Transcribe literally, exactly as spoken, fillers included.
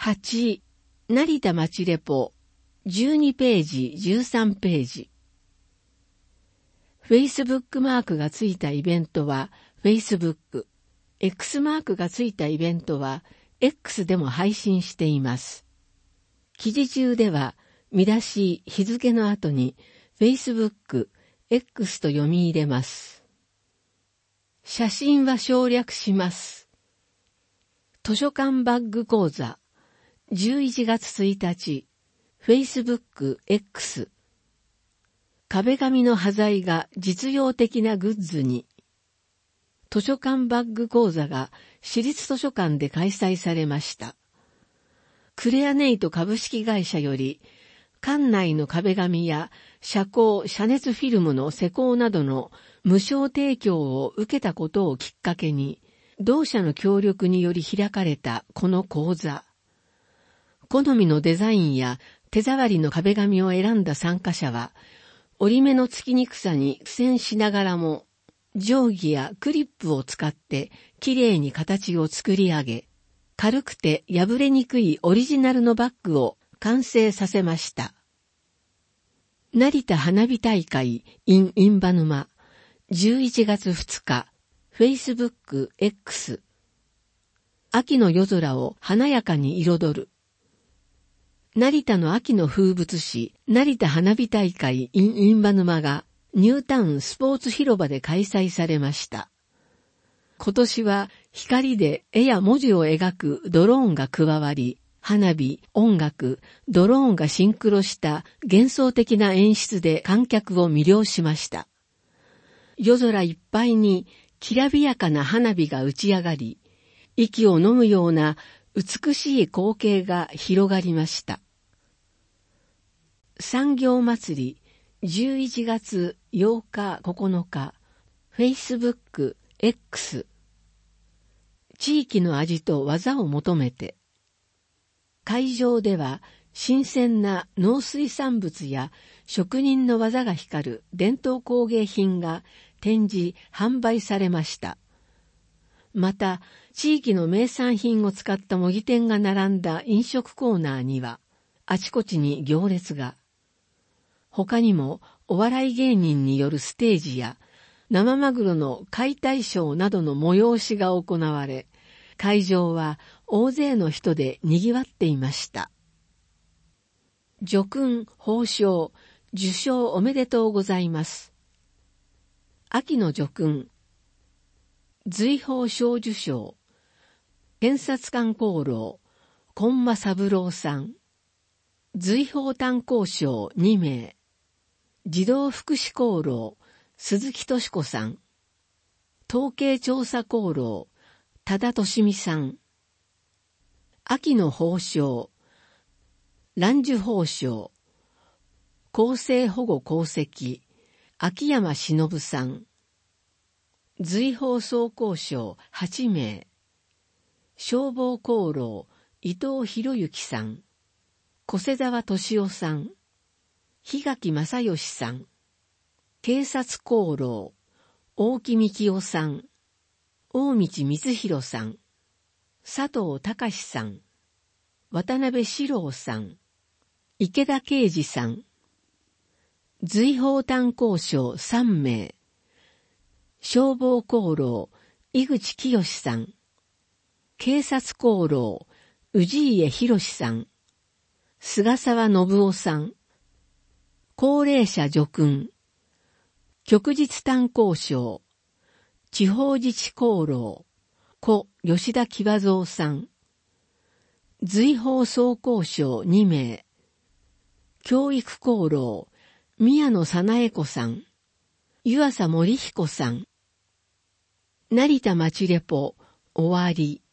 はち、成田町レポ、じゅうにページ、じゅうさんページ。Facebook マークがついたイベントは Facebook、X マークがついたイベントは X でも配信しています。記事中では見出し、日付の後に Facebook、X と読み入れます。写真は省略します。図書館バッグ講座、じゅういちがつついたち、Facebook、X。壁紙の端材が実用的なグッズに。図書館バッグ講座が私立図書館で開催されました。クレアネイト株式会社より、館内の壁紙や遮光、遮熱フィルムの施工などの無償提供を受けたことをきっかけに、同社の協力により開かれたこの講座。好みのデザインや手触りの壁紙を選んだ参加者は、折り目のつきにくさに苦戦しながらも、定規やクリップを使ってきれいに形を作り上げ、軽くて破れにくいオリジナルのバッグを完成させました。成田花火大会 in 印旛沼、じゅういちがつふつか、Facebook、X。秋の夜空を華やかに彩る。成田の秋の風物詩、成田花火大会 in 印旛沼がニュータウンスポーツ広場で開催されました。今年は光で絵や文字を描くドローンが加わり、花火、音楽、ドローンがシンクロした幻想的な演出で観客を魅了しました。夜空いっぱいにきらびやかな花火が打ち上がり、息を飲むような美しい光景が広がりました。産業祭りじゅういちがつようかここのか Facebook、X。地域の味と技を求めて。会場では新鮮な農水産物や職人の技が光る伝統工芸品が展示・販売されました。また、地域の名産品を使った模擬店が並んだ飲食コーナーには、あちこちに行列が。他にも、お笑い芸人によるステージや、生マグロの解体ショーなどの催しが行われ、会場は大勢の人で賑わっていました。叙勲、褒章、受賞おめでとうございます。秋の叙勲。随宝章受賞。検察官功労、今間三郎さん。随宝炭鉱賞にめい。児童福祉功労、鈴木敏子さん。統計調査功労、多田利美さん。秋の褒章。蘭寿褒章。厚生保護功績、秋山忍さん。随宝装甲賞はちめい。消防功労、伊藤博之さん。小瀬沢敏夫さん。檜垣正義さん。警察功労、大木幹夫さん。大道光弘さん。佐藤隆さん。渡辺史郎さん。池田啓二さん。随宝炭鉱賞さんめい。消防功労、井口清さん。警察功労、氏家博さん。菅沢信夫さん。高齢者叙勲。旭日炭鉱賞。地方自治功労、故吉田喜和蔵さん。随宝装甲賞にめい。教育功労、宮野早苗子さん。湯浅森彦さん。成田町レポ、終わり。